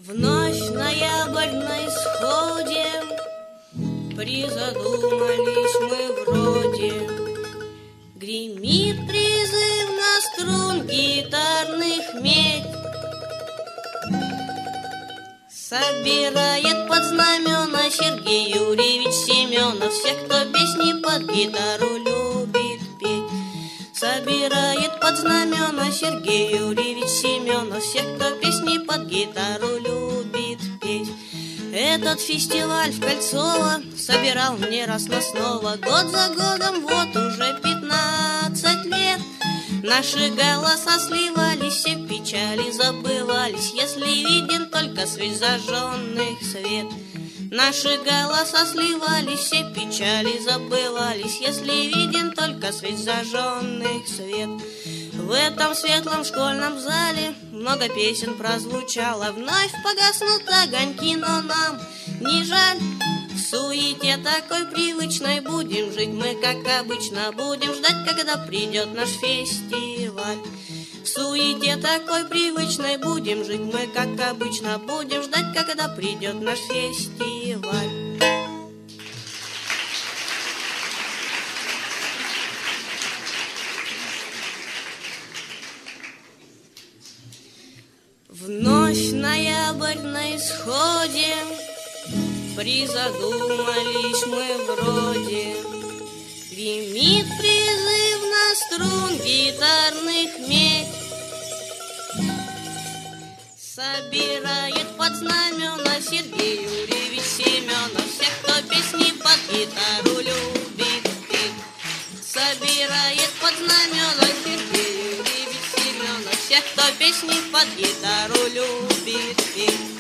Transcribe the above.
Вновь ноябрь на исходе, призадумались мы вроде. Гремит призывно струн гитарных медь, собирает под знамена Сергей Юрьевич Семенов всех, кто песни под гитару любит петь. Собирает под знамена Сергей Юрьевич Семенов всех, кто песни под гитару любит петь. Этот фестиваль в Кольцово собирал не раз, но снова, год за годом, вот уже 15 лет. Наши голоса сливались, все печали забывались, если виден только свет зажженных свет. Наши голоса сливались, все печали забывались, если виден только свет зажженных свет. В этом светлом школьном зале много песен прозвучало, вновь погаснут огоньки, но нам не жаль. В суете такой привычной будем жить мы, как обычно, будем ждать, когда придет наш фестиваль. В суете такой привычной будем жить мы, как обычно, будем ждать, когда придет наш фестиваль. Вновь ноябрь на исходе, призадумались мы вроде. Гремит призывно струн гитарных медь, собирает под знамена Сергей Юрьевич Семенов всех, кто песни под гитару любит петь. Собирает под знамена Сергей Юрьевич Семенов всех, кто песни под гитару любит петь.